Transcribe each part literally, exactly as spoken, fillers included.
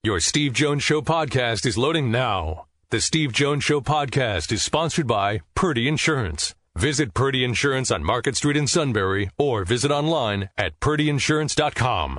Your Steve Jones Show podcast is loading now. The Steve Jones Show podcast is sponsored by Purdy Insurance. Visit Purdy Insurance on Market Street in Sunbury or visit online at purdy insurance dot com.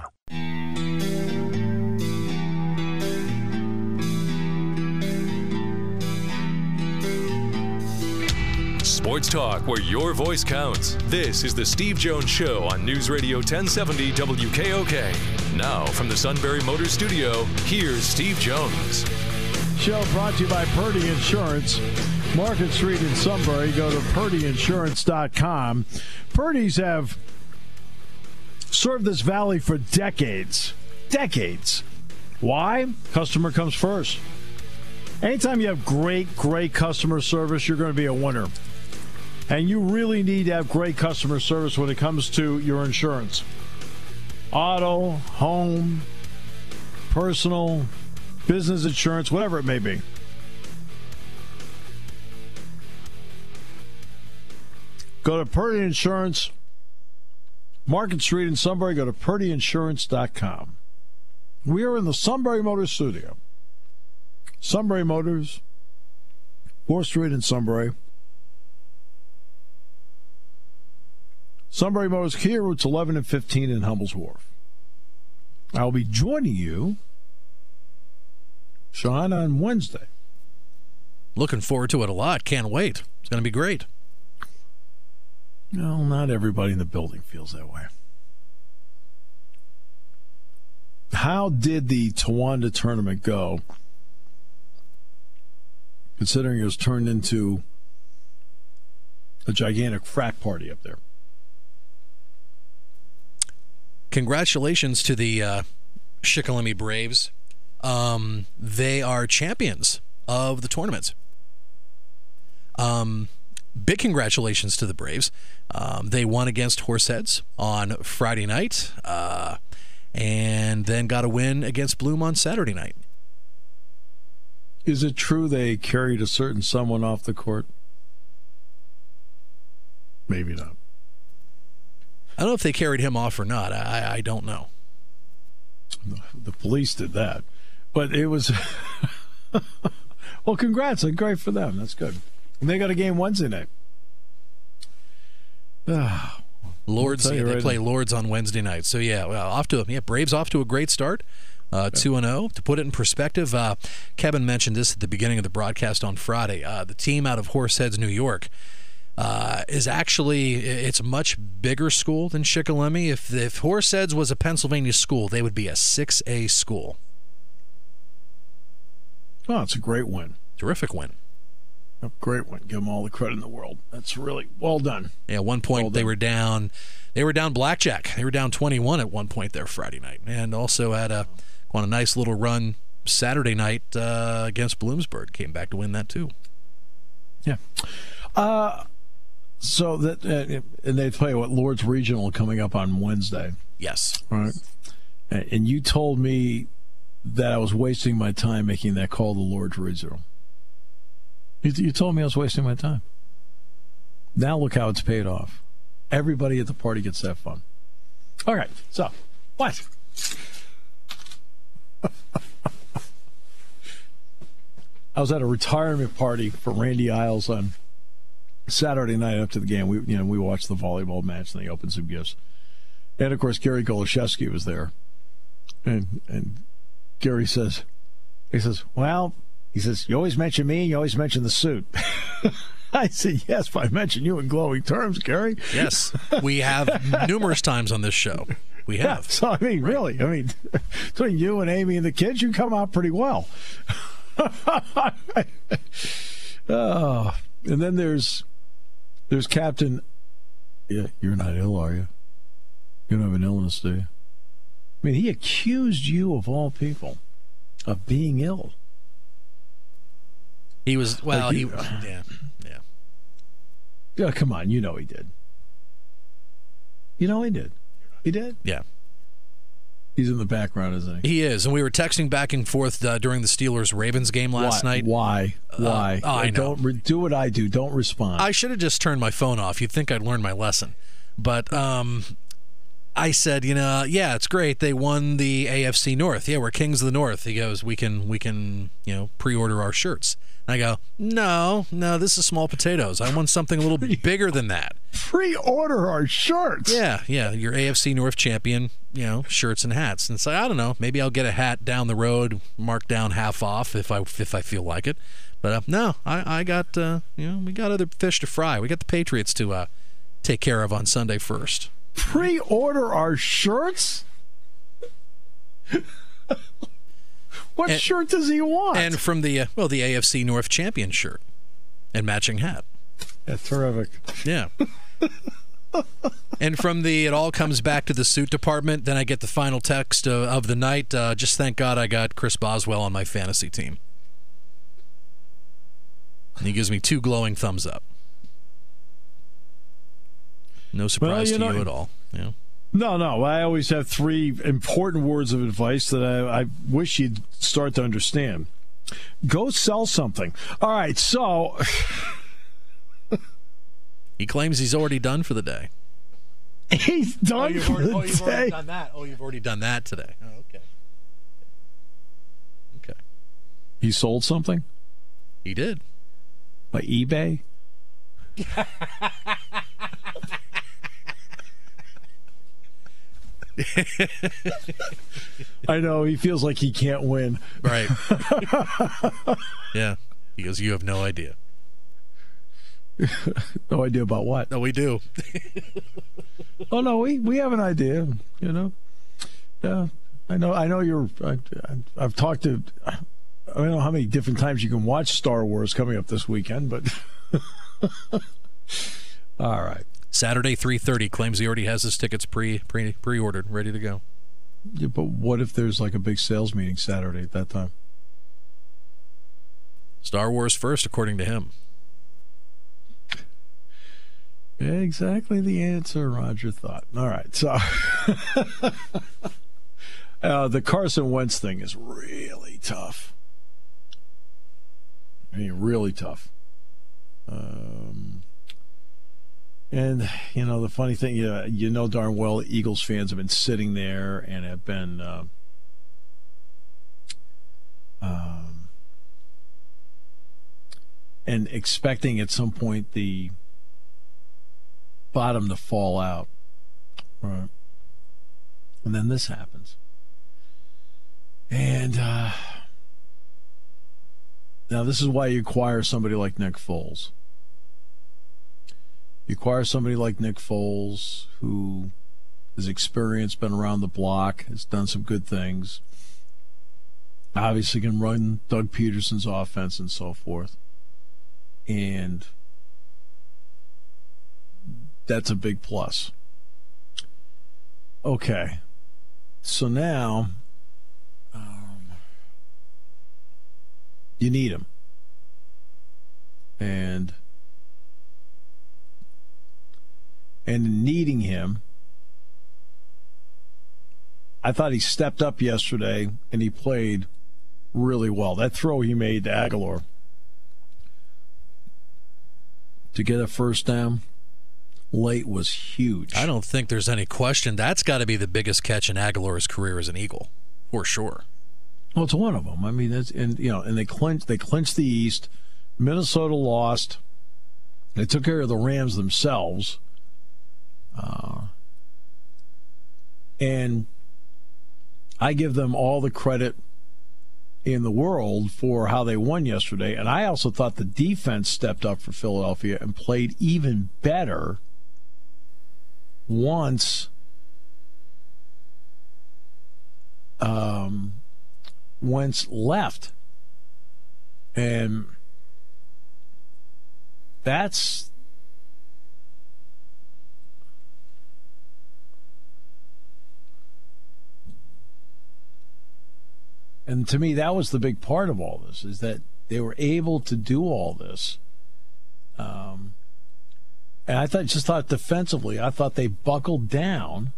Sports talk where your voice counts. This is the Steve Jones Show on News Radio ten seventy W K O K. Now from the Sunbury Motors Studio, here's Steve Jones. Show brought to you by Purdy Insurance. Market Street in Sunbury. Go to purdy insurance dot com. Purdy's have served this valley for decades. Decades. Why? Customer comes first. Anytime you have great, great customer service, you're going to be a winner. And you really need to have great customer service when it comes to your insurance. Auto, home, personal, business insurance, whatever it may be. Go to Purdy Insurance, Market Street in Sunbury. Go to purdy insurance dot com. We are in the Sunbury Motors studio. Sunbury Motors, fourth Street in Sunbury. Sunbury Motors Kia, routes eleven and fifteen in Hummel's Wharf. I'll be joining you, Sean, on Wednesday. Looking forward to it a lot. Can't wait. It's going to be great. No, not everybody in the building feels that way. How did the Towanda tournament go, considering it was turned into a gigantic frat party up there? Congratulations to the uh, Shikellamy Braves. Um, they are champions of the tournament. Um, big congratulations to the Braves. Um, they won against Horseheads on Friday night, uh, and then got a win against Bloom on Saturday night. Is it true they carried a certain someone off the court? Maybe not. I don't know if they carried him off or not. I, I don't know. The police did that. But it was... Well, congrats. Great for them. That's good. And they got a game Wednesday night. Lords, yeah, they right play now. Lords on Wednesday night. So, yeah, well, off to yeah, Braves off to a great start. Uh, two and oh. To put it in perspective, uh, Kevin mentioned this at the beginning of the broadcast on Friday. Uh, the team out of Horseheads, New York, Uh, is actually, it's a much bigger school than Shikellamy. If, if Horseheads was a Pennsylvania school, they would be a six A school. Oh, it's a great win. Terrific win. A great win. Give them all the credit in the world. That's really well done. Yeah, at one point well they were down, they were down blackjack. They were down twenty-one at one point there Friday night, and also had a on a nice little run Saturday night uh, against Bloomsburg. Came back to win that too. Yeah. Uh, so that uh, and they play what Lords Regional coming up on Wednesday. Yes. All right. And you told me that I was wasting my time making that call to Lords Regional. You, you told me I was wasting my time. Now look how it's paid off. Everybody at the party gets to have fun. All right. So, what? I was at a retirement party for Randy Isles on Saturday night after the game. We, you know, we watched the volleyball match and they opened some gifts. And of course, Gary Goloszewski was there. And and Gary says, he says, well, he says, you always mention me, you always mention the suit. I said, yes, but I mention you in glowing terms, Gary. Yes, we have numerous times on this show. We have. Yeah, so, I mean, really, I mean, between you and Amy and the kids, you come out pretty well. Oh, and then there's there's Captain. Yeah, you're not ill, are you? You don't have an illness, do you? I mean, he accused you of all people of being ill. He was well. Like he you, yeah yeah. Yeah, come on, you know he did. You know he did. He did. Yeah. He's in the background, isn't he? He is, and we were texting back and forth uh, during the Steelers-Ravens game last Why? night. Why? Why? Uh, I know. Don't re- do what I do. Don't respond. I should have just turned my phone off. You'd think I'd learned my lesson. But um, I said, you know, yeah, it's great. They won the A F C North. Yeah, we're kings of the North. He goes, we can, we can, you know, pre-order our shirts. And I go, no, no, this is small potatoes. I want something a little bigger than that. Pre-order our shirts. Yeah, yeah, your A F C North champion, you know, shirts and hats. And it's like, I don't know, maybe I'll get a hat down the road, marked down half off if I if I feel like it. But uh, no, I I got, uh, you know, we got other fish to fry. We got the Patriots to uh, take care of on Sunday first. Pre-order our shirts? What and, shirt does he want? And from the, uh, well, the A F C North champion shirt and matching hat. That's terrific. Yeah. And from the, it all comes back to the suit department, then I get the final text uh, of the night. Uh, just thank God I got Chris Boswell on my fantasy team. And he gives me two glowing thumbs up. No surprise well, you to know, you at all. Yeah. No, no. I always have three important words of advice that I, I wish you'd start to understand. Go sell something. All right, so... He claims he's already done for the day. He's done oh, you've for already, the oh, you've day. already done that. Oh, you've already done that today. Oh, okay. Okay. He sold something? He did. By eBay? I know, he feels like he can't win. Right. Yeah. He goes, you have no idea. No idea about what? No, we do. Oh no, we, we have an idea, you know. Yeah, I know. I know you're. I, I've talked to. I don't know how many different times you can watch Star Wars coming up this weekend, but all right. Saturday, three thirty. Claims he already has his tickets pre pre pre ordered, ready to go. Yeah, but what if there's like a big sales meeting Saturday at that time? Star Wars first, according to him. Exactly the answer Roger thought. All right, so uh, the Carson Wentz thing is really tough. I mean, really tough. Um, and, you know, the funny thing, you know, you know darn well Eagles fans have been sitting there and have been uh, um, and expecting at some point the bottom to fall out. Right. And then this happens. And uh, now this is why you acquire somebody like Nick Foles. You acquire somebody like Nick Foles who has experienced, been around the block, has done some good things. Obviously can run Doug Peterson's offense and so forth. And that's a big plus. Okay. So now um, you need him. And and in needing him, I thought he stepped up yesterday and he played really well. That throw he made to Aguilar to get a first down late was huge. I don't think there's any question. That's got to be the biggest catch in Aguilar's career as an Eagle, for sure. Well, it's one of them. I mean, that's and you know, and they clinched. They clinched the East. Minnesota lost. They took care of the Rams themselves. Uh, and I give them all the credit in the world for how they won yesterday. And I also thought the defense stepped up for Philadelphia and played even better once um, Wentz left. And that's and to me, that was the big part of all this, is that they were able to do all this. Um, and I thought, just thought defensively, I thought they buckled down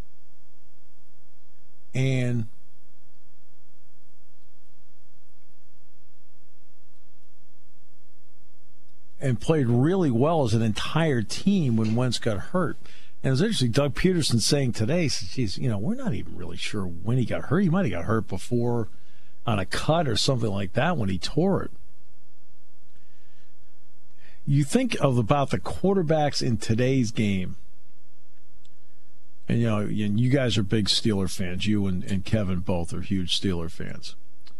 and and played really well as an entire team when Wentz got hurt. And it was interesting, Doug Peterson saying today, geez, you know, we're not even really sure when he got hurt. He might have got hurt before on a cut or something like that when he tore it. You think of about the quarterbacks in today's game, and you know, you guys are big Steeler fans. You and, and Kevin both are huge Steeler fans.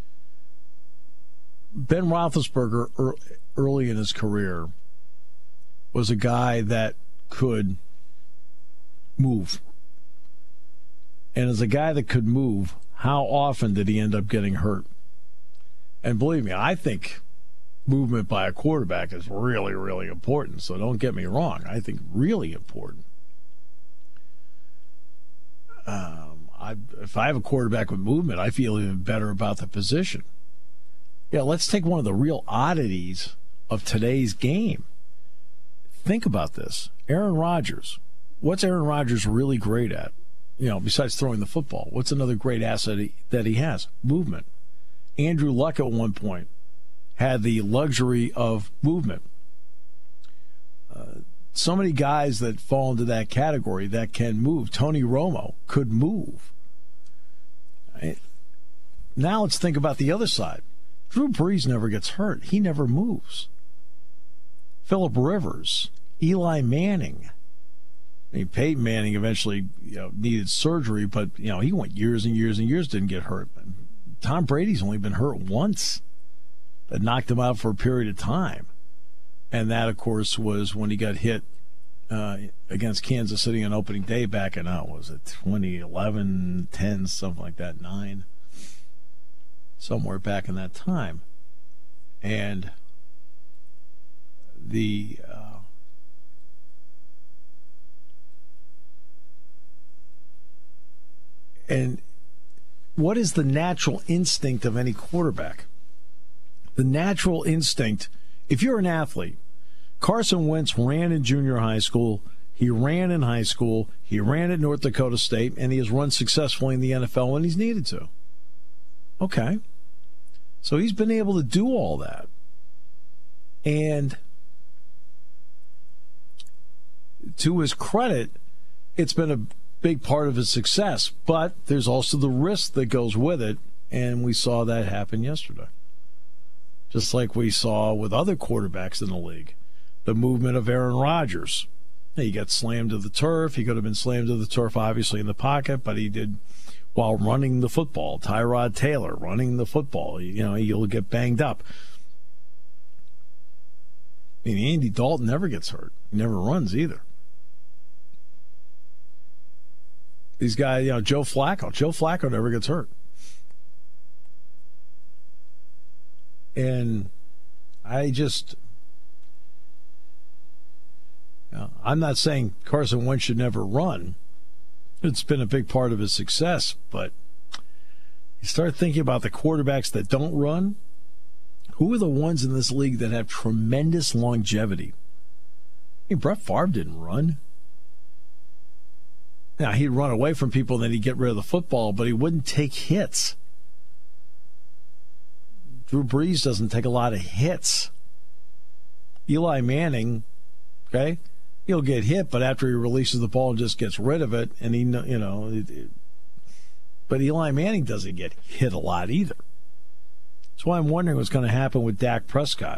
Ben Roethlisberger, early in his career, was a guy that could move. And as a guy that could move, how often did he end up getting hurt? And believe me, I think movement by a quarterback is really, really important. So don't get me wrong. I think really important. Um, I, if I have a quarterback with movement, I feel even better about the position. Yeah, let's take one of the real oddities of today's game. Think about this. Aaron Rodgers. What's Aaron Rodgers really great at? You know, besides throwing the football, what's another great asset he, that he has? Movement. Andrew Luck at one point had the luxury of movement. Uh, so many guys that fall into that category that can move. Tony Romo could move. Right? Now let's think about the other side. Drew Brees never gets hurt. He never moves. Phillip Rivers, Eli Manning. I mean, Peyton Manning eventually, you know, needed surgery, but you know he went years and years and years, didn't get hurt. Tom Brady's only been hurt once. That knocked him out for a period of time, and that, of course, was when he got hit uh, against Kansas City on opening day back in, uh, was it twenty eleven, ten, something like that, nine, somewhere back in that time, and the. Uh, And what is the natural instinct of any quarterback? The natural instinct, if you're an athlete, Carson Wentz ran in junior high school, he ran in high school, he ran at North Dakota State, and he has run successfully in the N F L when he's needed to. Okay. So he's been able to do all that. And to his credit, it's been a big part of his success, but there's also the risk that goes with it, and we saw that happen yesterday. Just like we saw with other quarterbacks in the league. The movement of Aaron Rodgers. He got slammed to the turf. He could have been slammed to the turf, obviously, in the pocket, but he did while running the football. Tyrod Taylor running the football. You know, he'll get banged up. I mean, Andy Dalton never gets hurt. He never runs either. These guys, you know, Joe Flacco. Joe Flacco never gets hurt. And I just, you know, I'm not saying Carson Wentz should never run. It's been a big part of his success, but you start thinking about the quarterbacks that don't run. Who are the ones in this league that have tremendous longevity? I mean, Brett Favre didn't run. Now, he'd run away from people and then he'd get rid of the football, but he wouldn't take hits. Drew Brees doesn't take a lot of hits. Eli Manning, okay, he'll get hit, but after he releases the ball and just gets rid of it, and he, you know, it, it, but Eli Manning doesn't get hit a lot either. That's why I'm wondering what's going to happen with Dak Prescott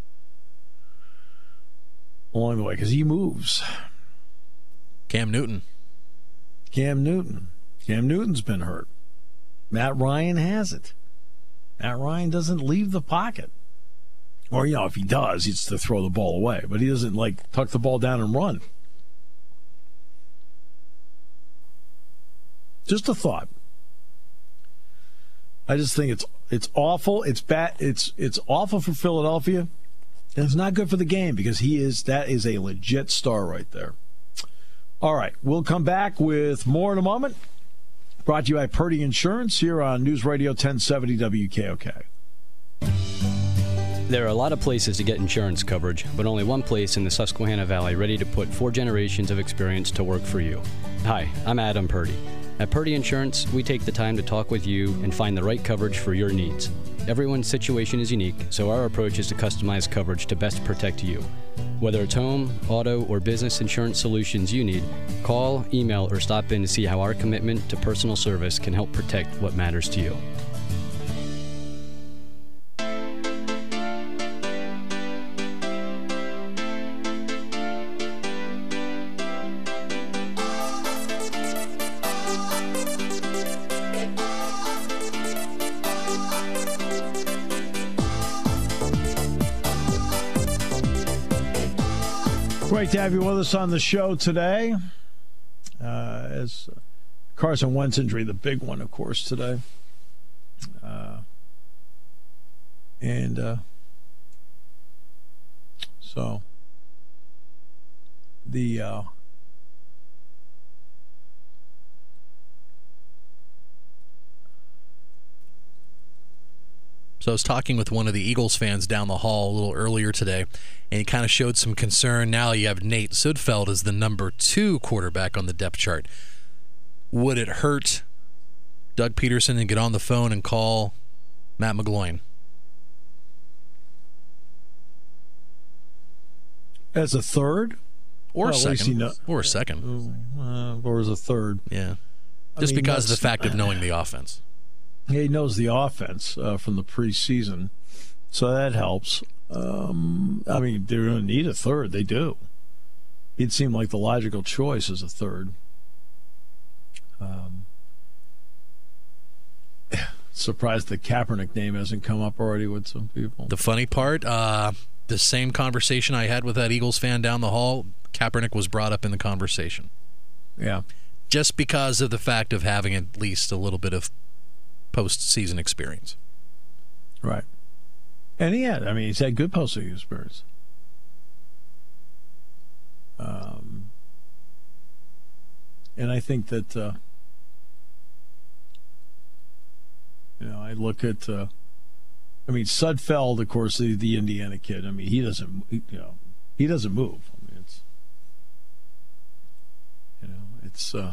along the way, because he moves. Cam Newton. Cam Newton. Cam Newton's been hurt. Matt Ryan hasn't. Matt Ryan doesn't leave the pocket. Or, you know, if he does, it's to throw the ball away. But he doesn't, like, tuck the ball down and run. Just a thought. I just think it's it's awful. It's bad. It's it's awful for Philadelphia. And it's not good for the game because he is that is a legit star right there. All right, we'll come back with more in a moment. Brought to you by Purdy Insurance here on News Radio ten seventy W K O K. There are a lot of places to get insurance coverage, but only one place in the Susquehanna Valley ready to put four generations of experience to work for you. Hi, I'm Adam Purdy. At Purdy Insurance, we take the time to talk with you and find the right coverage for your needs. Everyone's situation is unique, so our approach is to customize coverage to best protect you. Whether it's home, auto, or business insurance solutions you need, call, email, or stop in to see how our commitment to personal service can help protect what matters to you. Great to have you with us on the show today. Uh, as Carson Wentz injury, the big one, of course, today. Uh, and uh, so the uh, So I was talking with one of the Eagles fans down the hall a little earlier today, and he kind of showed some concern. Now you have Nate Sudfeld as the number two quarterback on the depth chart. Would it hurt Doug Peterson to get on the phone and call Matt McGloin? As a third? Or well, second. Know, or a second. Uh, or as a third. Yeah. Just I mean, because of the fact of knowing the offense. He knows the offense uh, from the preseason, so that helps. Um, I mean, they're going to need a third. They do. He'd seem like the logical choice as a third. Um, surprised the Kaepernick name hasn't come up already with some people. The funny part, uh, the same conversation I had with that Eagles fan down the hall, Kaepernick was brought up in the conversation. Yeah. Just because of the fact of having at least a little bit of postseason experience. Right. And he had, I mean, he's had good postseason experience. Um, and I think that, uh, you know, I look at, uh, I mean, Sudfeld, of course, the, the Indiana kid. I mean, he doesn't, you know, he doesn't move. I mean, it's, you know, it's, uh,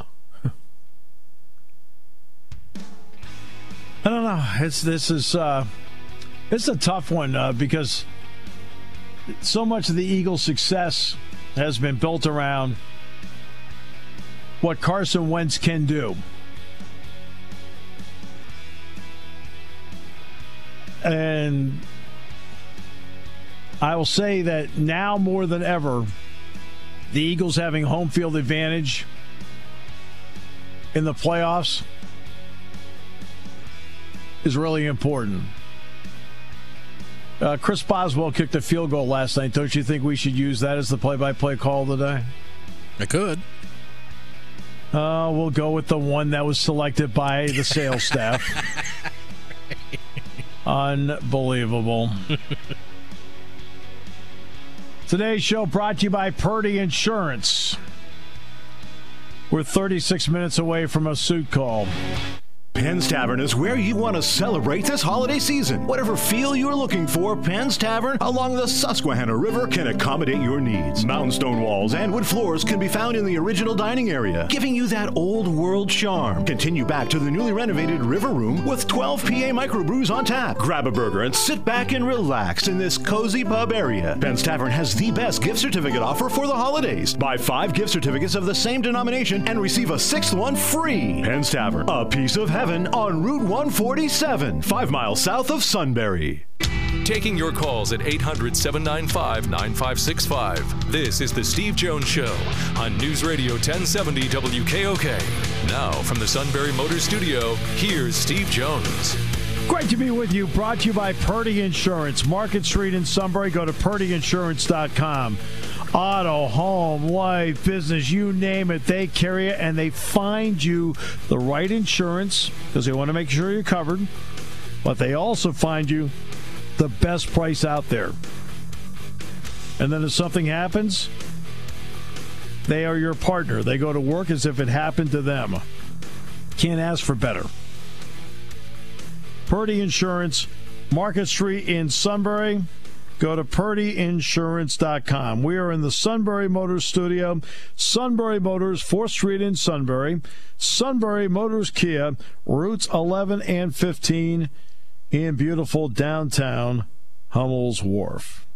I don't know. It's this is uh, it's a tough one uh, because so much of the Eagles' success has been built around what Carson Wentz can do, and I will say that now more than ever, the Eagles having home field advantage in the playoffs is really important. Uh, Chris Boswell kicked a field goal last night. Don't you think we should use that as the play-by-play call today? I could. Uh, we'll go with the one that was selected by the sales staff. Unbelievable. Today's show brought to you by Purdy Insurance. We're thirty-six minutes away from a suit call. Penn's Tavern is where you want to celebrate this holiday season. Whatever feel you're looking for, Penn's Tavern along the Susquehanna River can accommodate your needs. Mountain stone walls and wood floors can be found in the original dining area, giving you that old world charm. Continue back to the newly renovated River Room with twelve P A microbrews on tap. Grab a burger and sit back and relax in this cozy pub area. Penn's Tavern has the best gift certificate offer for the holidays. Buy five gift certificates of the same denomination and receive a sixth one free. Penn's Tavern, a piece of heaven on Route one forty-seven, five miles south of Sunbury. Taking your calls at eight hundred, seven nine five, nine five six five. This is The Steve Jones Show on News Radio ten seventy W K O K. Now, from the Sunbury Motors Studio, here's Steve Jones. Great to be with you. Brought to you by Purdy Insurance. Market Street in Sunbury. Go to purdy insurance dot com. Auto, home, life, business, you name it, they carry it, and they find you the right insurance because they want to make sure you're covered, but they also find you the best price out there. And then if something happens, they are your partner. They go to work as if it happened to them. Can't ask for better. Purdy Insurance, Market Street in Sunbury. Go to purdy insurance dot com. We are in the Sunbury Motors Studio. Sunbury Motors, fourth Street in Sunbury. Sunbury Motors Kia, routes eleven and fifteen in beautiful downtown Hummel's Wharf.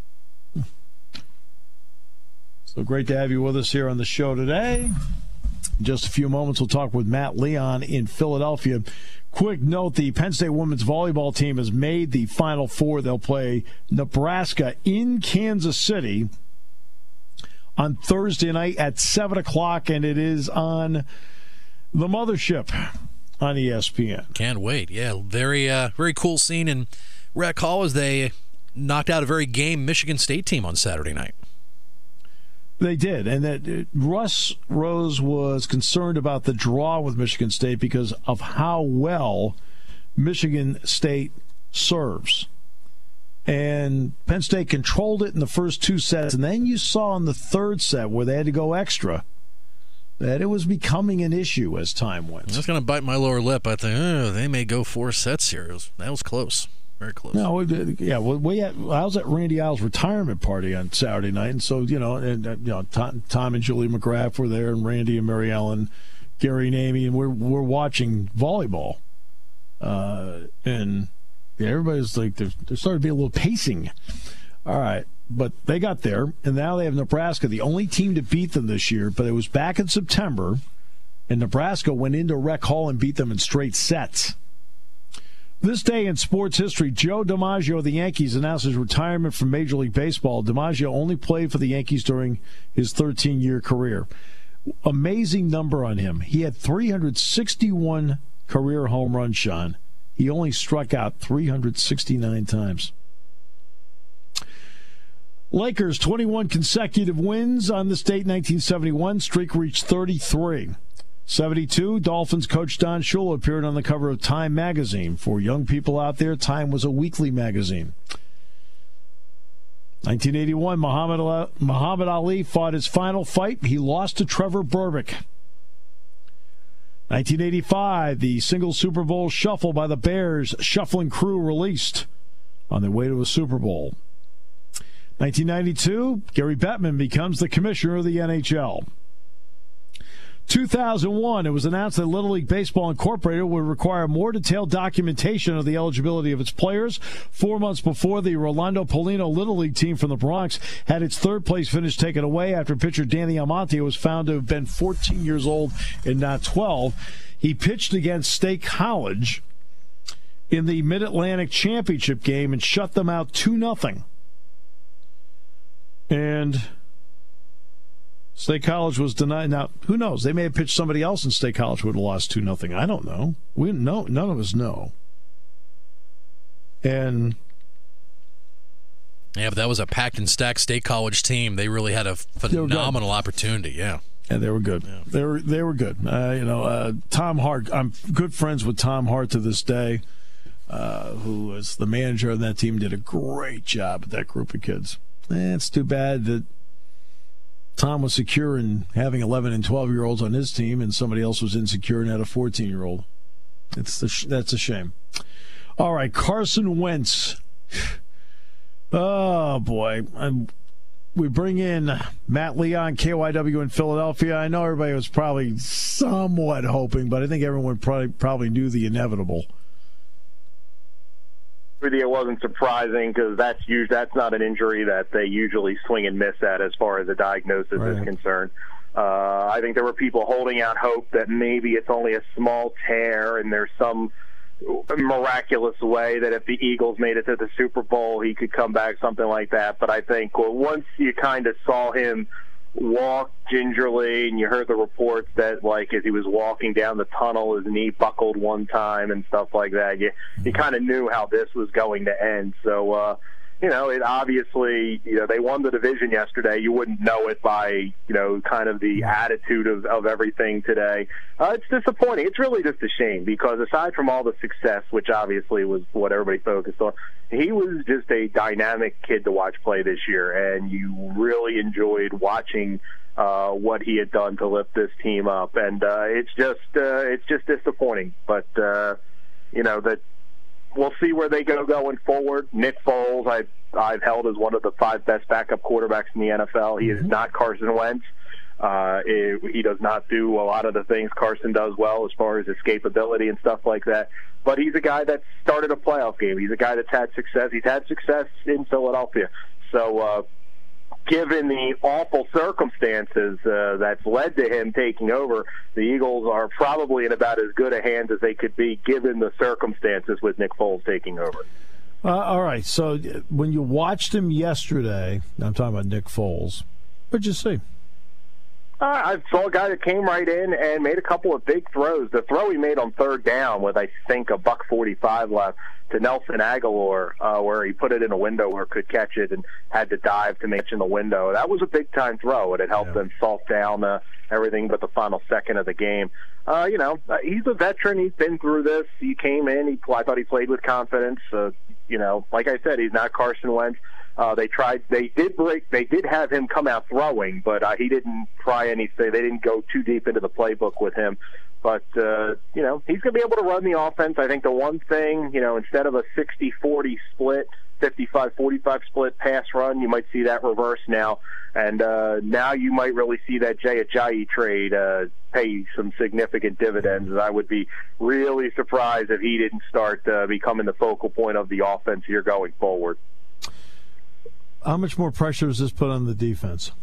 So great to have you with us here on the show today. In just a few moments, we'll talk with Matt Leon in Philadelphia. Quick note, the Penn State women's volleyball team has made the Final Four. They'll play Nebraska in Kansas City on Thursday night at seven o'clock, and it is on the mothership on E S P N. Can't wait. Yeah, very uh, very cool scene in Rec Hall as they knocked out a very game Michigan State team on Saturday night. They did, and that uh, Russ Rose was concerned about the draw with Michigan State because of how well Michigan State serves. And Penn State controlled it in the first two sets, and then you saw in the third set where they had to go extra that it was becoming an issue as time went. I was going to bite my lower lip. I think, oh, they may go four sets here. It was, that was close. Very close. No, yeah. Well, we had, I was at Randy Isles' retirement party on Saturday night, and so you know, and uh, you know, Tom, Tom and Julie McGrath were there, and Randy and Mary Ellen, Gary and Amy, and we're we're watching volleyball, uh, and yeah, everybody's like, there, there started to be a little pacing. All right, but they got there, and now they have Nebraska, the only team to beat them this year. But it was back in September, and Nebraska went into Rec Hall and beat them in straight sets. This day in sports history, Joe DiMaggio of the Yankees announced his retirement from Major League Baseball. DiMaggio only played for the Yankees during his thirteen-year career. Amazing number on him. He had three hundred sixty-one career home runs, Sean. He only struck out three hundred sixty-nine times. Lakers, twenty-one consecutive wins on this date, nineteen seventy-one. Streak reached thirty-three. seventy-two, Dolphins coach Don Shula appeared on the cover of Time magazine. For young people out there, Time was a weekly magazine. nineteen eighty-one, Muhammad Ali, Muhammad Ali fought his final fight. He lost to Trevor Berbick. nineteen eighty-five, the single Super Bowl shuffle by the Bears shuffling crew released on their way to a Super Bowl. nineteen ninety-two, Gary Bettman becomes the commissioner of the N H L. two thousand one, it was announced that Little League Baseball Incorporated would require more detailed documentation of the eligibility of its players. Four months before, the Rolando Polino Little League team from the Bronx had its third-place finish taken away after pitcher Danny Almonte was found to have been fourteen years old and not twelve. He pitched against State College in the Mid-Atlantic Championship game and shut them out two nothing. And State College was denied. Now, who knows? They may have pitched somebody else in State College who would have lost two nothing. I don't know. We know. None of us know. And yeah, but that was a packed and stacked State College team. They really had a phenomenal opportunity. Yeah. Yeah, they were good. Yeah. They were they were good. Uh, you know, uh, Tom Hart. I'm good friends with Tom Hart to this day, uh, who was the manager of that team. Did a great job with that group of kids. Eh, it's too bad that Tom was secure in having eleven and twelve year olds on his team, and somebody else was insecure and had a fourteen year old. It's the sh- that's a shame. All right, Carson Wentz. Oh boy, I'm, we bring in Matt Leon, K Y W in Philadelphia. I know everybody was probably somewhat hoping, but I think everyone probably probably knew the inevitable. It wasn't surprising because that's usually, that's not an injury that they usually swing and miss at as far as the diagnosis right. is concerned. Uh, I think there were people holding out hope that maybe it's only a small tear and there's some miraculous way that if the Eagles made it to the Super Bowl, he could come back, something like that. But I think well, once you kind of saw him walk gingerly and you heard the reports that like as he was walking down the tunnel his knee buckled one time and stuff like that, you you kind of knew how this was going to end. So uh you know, it obviously, you know, they won the division yesterday. You wouldn't know it by, you know, kind of the attitude of, of everything today. Uh, it's disappointing. It's really just a shame because aside from all the success, which obviously was what everybody focused on, he was just a dynamic kid to watch play this year, and you really enjoyed watching uh, what he had done to lift this team up. And uh, it's just uh, it's just disappointing. But, uh, you know, that. We'll see where they go going forward. Nick Foles, I've, I've held as one of the five best backup quarterbacks in the N F L. He is not Carson Wentz. Uh, it, he does not do a lot of the things Carson does well as far as escapability and stuff like that. But he's a guy that started a playoff game. He's a guy that's had success. He's had success in Philadelphia. So uh, given the awful circumstances uh, that's led to him taking over, the Eagles are probably in about as good a hand as they could be given the circumstances with Nick Foles taking over. Uh, all right, so when you watched him yesterday, I'm talking about Nick Foles, what'd you see? Uh, I saw a guy that came right in and made a couple of big throws. The throw he made on third down with, I think, a buck forty-five left to Nelson Aguilar, uh, where he put it in a window where could catch it and had to dive to make it in the window. That was a big-time throw, and it helped yeah. them salt down uh, everything but the final second of the game. Uh, you know, uh, he's a veteran. He's been through this. He came in. He, I thought he played with confidence. Uh, you know, like I said, he's not Carson Wentz. Uh, they tried. They did break. They did have him come out throwing, but uh, he didn't try anything. They didn't go too deep into the playbook with him. But uh, you know, he's going to be able to run the offense. I think the one thing, you know, instead of a sixty forty split, fifty-five forty-five split pass run, you might see that reverse now. And uh, now you might really see that Jay Ajayi trade uh, pay some significant dividends. I would be really surprised if he didn't start uh, becoming the focal point of the offense here going forward. How much more pressure does this put on the defense?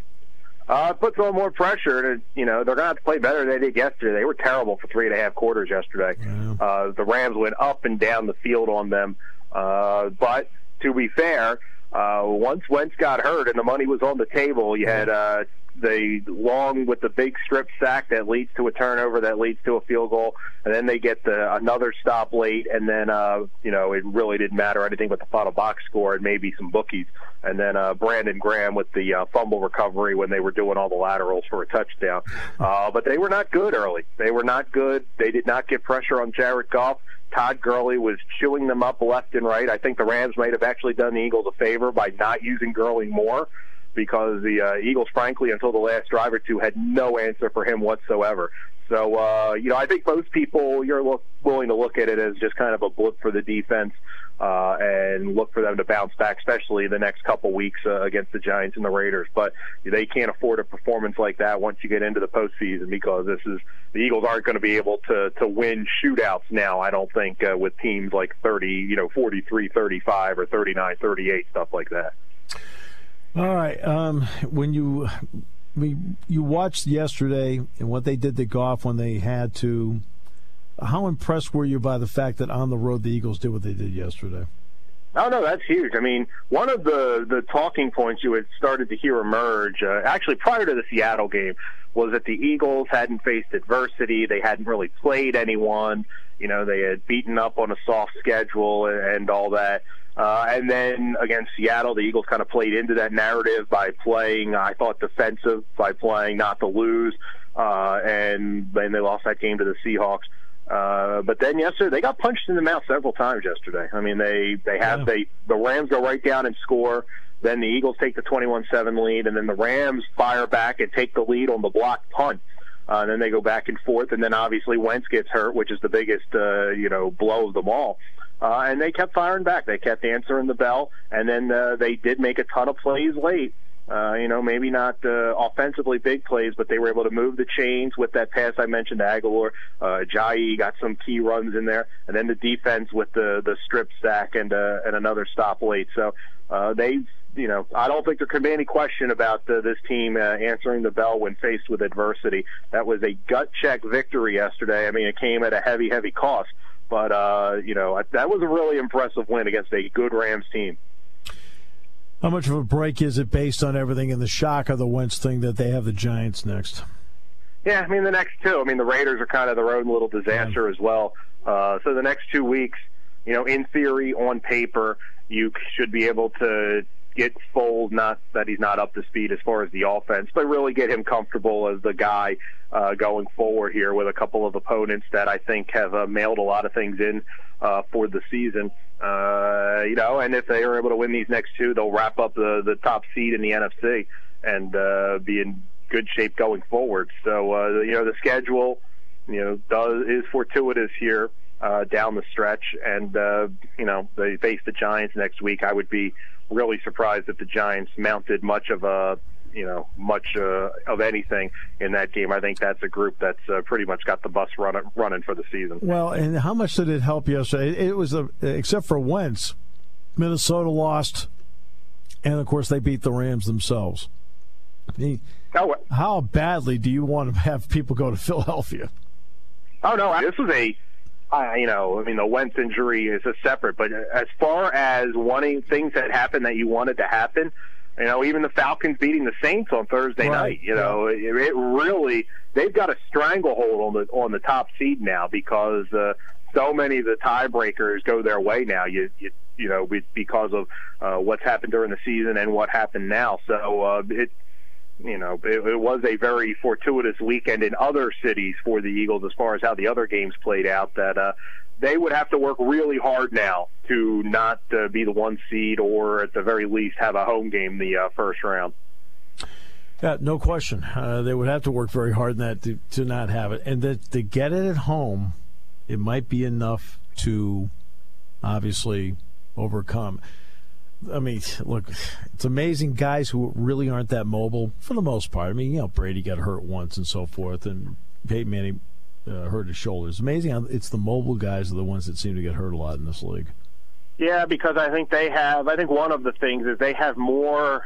Uh, it puts on more pressure. To, you know, they're going to have to play better than they did yesterday. They were terrible for three and a half quarters yesterday. Yeah. Uh, the Rams went up and down the field on them. Uh, but to be fair, uh, once Wentz got hurt and the money was on the table, you had uh, the long with the big strip sack that leads to a turnover that leads to a field goal, and then they get the another stop late, and then uh, you know it really didn't matter anything but the final box score and maybe some bookies, and then uh, Brandon Graham with the uh, fumble recovery when they were doing all the laterals for a touchdown. Uh, but they were not good early. They were not good. They did not get pressure on Jared Goff. Todd Gurley was chewing them up left and right. I think the Rams might have actually done the Eagles a favor by not using Gurley more, because the uh, Eagles, frankly, until the last drive or two, had no answer for him whatsoever. So, uh, you know, I think most people, you're look, willing to look at it as just kind of a blip for the defense uh, and look for them to bounce back, especially the next couple weeks uh, against the Giants and the Raiders. But they can't afford a performance like that once you get into the postseason, because this is the Eagles aren't going to be able to to win shootouts now, I don't think, uh, with teams like thirty, you know, forty-three thirty-five or thirty-nine thirty-eight, stuff like that. All right. Um, when you we, you watched yesterday and what they did to Goff when they had to, how impressed were you by the fact that on the road the Eagles did what they did yesterday? Oh, no, that's huge. I mean, one of the, the talking points you had started to hear emerge, uh, actually prior to the Seattle game, was that the Eagles hadn't faced adversity. They hadn't really played anyone. You know, they had beaten up on a soft schedule and, and all that. Uh, and then against Seattle, the Eagles kind of played into that narrative by playing, I thought, defensive, by playing not to lose. Uh, and then they lost that game to the Seahawks. Uh, but then yesterday, they got punched in the mouth several times yesterday. I mean, they, they have, yeah. they, the Rams go right down and score. Then the Eagles take the twenty-one seven lead, and then the Rams fire back and take the lead on the blocked punt. Uh, and then they go back and forth, and then obviously Wentz gets hurt, which is the biggest, uh, you know, blow of them all. Uh, and they kept firing back. They kept answering the bell, and then uh, they did make a ton of plays late. Uh, you know, maybe not uh, offensively big plays, but they were able to move the chains with that pass I mentioned to Aguilar. Uh, Ajayi got some key runs in there, and then the defense with the the strip sack and uh, and another stop late. So uh, they, you know, I don't think there can be any question about uh, this team uh, answering the bell when faced with adversity. That was a gut check victory yesterday. I mean, it came at a heavy, heavy cost, but uh, you know, that was a really impressive win against a good Rams team. How much of a break is it based on everything and the shock of the Wentz thing that they have the Giants next? Yeah, I mean, the next two. I mean, the Raiders are kind of their own little disaster yeah. as well. Uh, so the next two weeks, you know, in theory, on paper, you should be able to get Foles, not that he's not up to speed as far as the offense, but really get him comfortable as the guy uh, going forward here with a couple of opponents that I think have uh, mailed a lot of things in uh, for the season. Uh, you know, and if they are able to win these next two, they'll wrap up the, the top seed in the N F C and uh, be in good shape going forward. So, uh, you know, the schedule, you know, does is fortuitous here uh, down the stretch. And, uh, you know, they face the Giants next week. I would be really surprised if the Giants mounted much of a you know, much uh, of anything in that game. I think that's a group that's uh, pretty much got the bus run, running for the season. Well, and how much did it help yesterday? It was, a, except for Wentz, Minnesota lost, and, of course, they beat the Rams themselves. I mean, oh, how badly do you want to have people go to Philadelphia? Oh, no, this was a, uh, you know, I mean, the Wentz injury is a separate, but as far as wanting things that happened that you wanted to happen, you know, even the Falcons beating the Saints on Thursday right. night, you know, it, it really, they've got a stranglehold on the on the top seed now because uh, so many of the tiebreakers go their way now, you, you, you know, because of uh, what's happened during the season and what happened now. So uh, it, you know, it, it was a very fortuitous weekend in other cities for the Eagles as far as how the other games played out, that uh, they would have to work really hard now to not uh, be the one seed or at the very least have a home game the uh, first round. Yeah, no question. Uh, they would have to work very hard in that to, to not have it. And that to get it at home, it might be enough to obviously overcome. I mean, look, it's amazing guys who really aren't that mobile for the most part. I mean, you know, Brady got hurt once and so forth, and Peyton Manning uh, hurt his shoulders. It's amazing how it's the mobile guys are the ones that seem to get hurt a lot in this league. Yeah, because I think they have, I think one of the things is they have more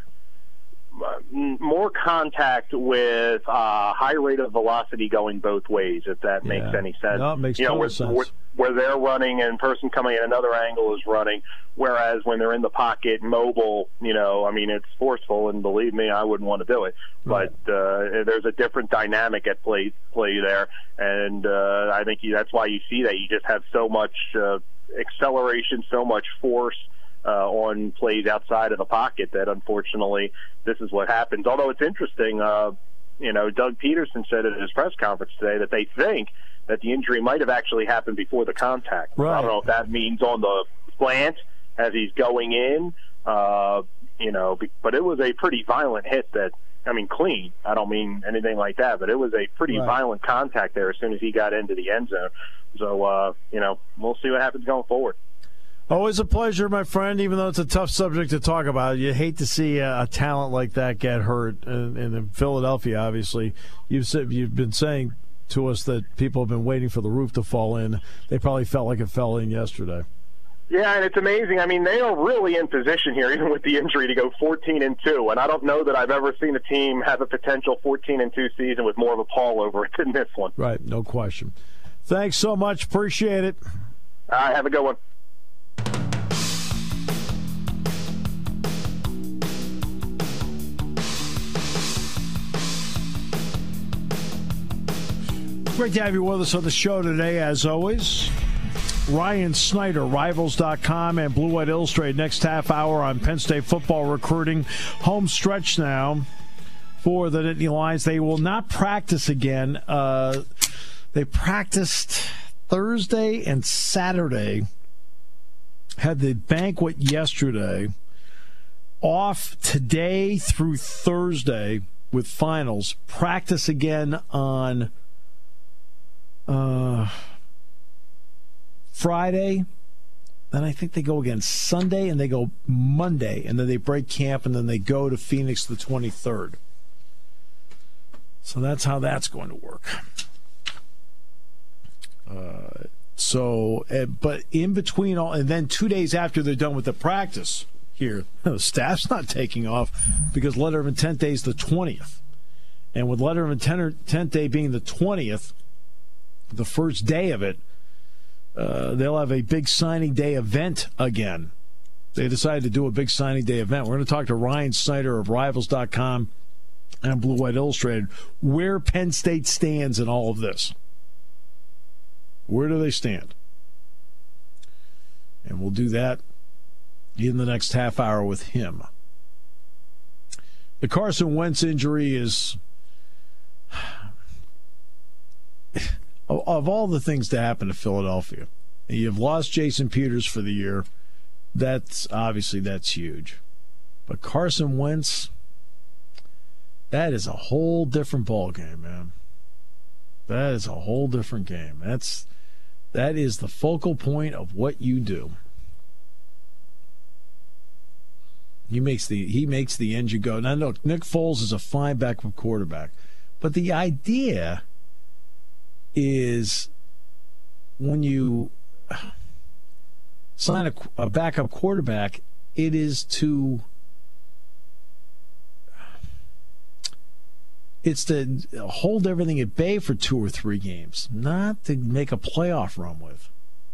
more contact with a uh, high rate of velocity going both ways, if that makes yeah. any sense. No, it makes you know, total where, sense. Where, where they're running and person coming at another angle is running, whereas when they're in the pocket, mobile, you know, I mean, it's forceful, and believe me, I wouldn't want to do it. Right. But uh, there's a different dynamic at play play there, and uh, I think you, that's why you see that. You just have so much uh, acceleration, so much force, Uh, on plays outside of the pocket that unfortunately this is what happens. Although it's interesting, uh, you know, Doug Peterson said at his press conference today that they think that the injury might have actually happened before the contact. Right. I don't know if that means on the slant as he's going in, uh, you know, but it was a pretty violent hit that, I mean, clean. I don't mean anything like that, but it was a pretty right. violent contact there as soon as he got into the end zone. So, uh, you know, we'll see what happens going forward. Always a pleasure, my friend, even though it's a tough subject to talk about. You hate to see a, a talent like that get hurt. And, and in Philadelphia, obviously, you've said, you've been saying to us that people have been waiting for the roof to fall in. They probably felt like it fell in yesterday. Yeah, and it's amazing. I mean, they are really in position here, even with the injury, to go fourteen and two. And I don't know that I've ever seen a team have a potential fourteen and two season with more of a pall over it than this one. Right, no question. Thanks so much. Appreciate it. All right, have a good one. Great to have you with us on the show today, as always. Ryan Snyder, Rivals dot com and Blue White Illustrated. Next half hour on Penn State football recruiting. Home stretch now for the Nittany Lions. They will not practice again. Uh, they practiced Thursday and Saturday. Had the banquet yesterday. Off today through Thursday with finals. Practice again on Uh, Friday, then I think they go again Sunday, and they go Monday, and then they break camp, and then they go to Phoenix the twenty-third. So that's how that's going to work. Uh, so, uh, but in between all, and then two days after they're done with the practice here, the staff's not taking off because letter of intent day is the twentieth. And with letter of intent day being the twentieth, the first day of it, uh, they'll have a big signing day event again. They decided to do a big signing day event. We're going to talk to Ryan Snyder of Rivals dot com and Blue White Illustrated where Penn State stands in all of this. Where do they stand? And we'll do that in the next half hour with him. The Carson Wentz injury is... Of all the things to happen to Philadelphia, you've lost Jason Peters for the year. That's obviously that's huge. But Carson Wentz, that is a whole different ball game, man. That is a whole different game. That's that is the focal point of what you do. He makes the he makes the engine go. Now, look, Nick Foles is a fine backup quarterback, but the idea is when you sign a, a backup quarterback, it is to it's to hold everything at bay for two or three games, not to make a playoff run with.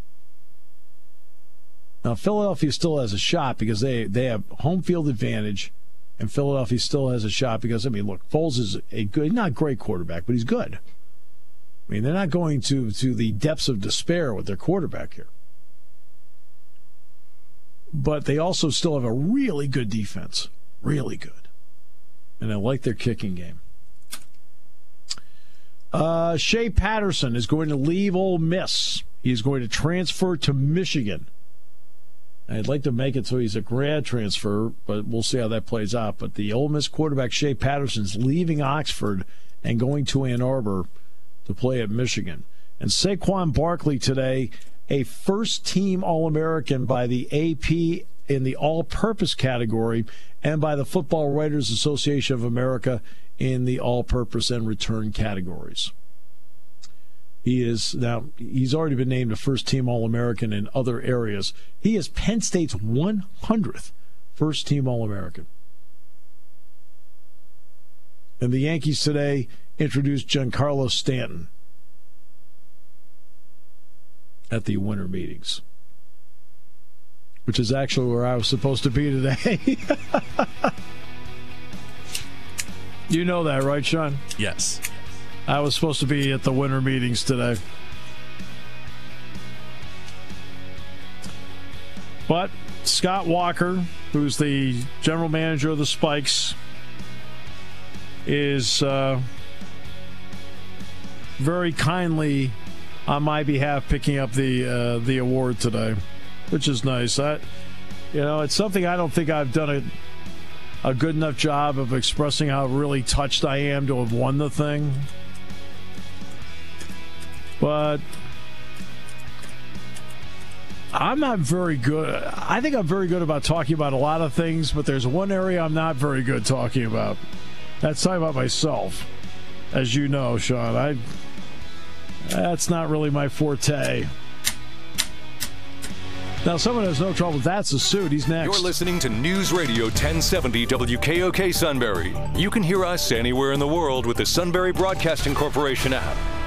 Now, Philadelphia still has a shot because they, they have home field advantage, and Philadelphia still has a shot because, I mean, look, Foles is a good, not great quarterback, but he's good. I mean, they're not going to, to the depths of despair with their quarterback here. But they also still have a really good defense. Really good. And I like their kicking game. Uh, Shea Patterson is going to leave Ole Miss. He's going to transfer to Michigan. I'd like to make it so he's a grad transfer, but we'll see how that plays out. But the Ole Miss quarterback, Shea Patterson's leaving Oxford and going to Ann Arbor to play at Michigan. And Saquon Barkley today, a first-team All-American by the A P in the all-purpose category and by the Football Writers Association of America in the all-purpose and return categories. He is now, he's already been named a first-team All-American in other areas. He is Penn State's one hundredth first-team All-American. And the Yankees today introduced Giancarlo Stanton at the winter meetings, which is actually where I was supposed to be today. You know that, right, Sean? Yes. I was supposed to be at the winter meetings today. But Scott Walker, who's the general manager of the Spikes, is uh, very kindly, on my behalf, picking up the uh, the award today, which is nice. I, you know, it's something I don't think I've done a, a good enough job of expressing how really touched I am to have won the thing. But I'm not very good. I think I'm very good about talking about a lot of things, but there's one area I'm not very good talking about. That's talking about myself. As you know, Sean, I that's not really my forte. Now, someone has no trouble. That's a suit. He's next. You're listening to News Radio ten seventy W K O K Sunbury. You can hear us anywhere in the world with the Sunbury Broadcasting Corporation app.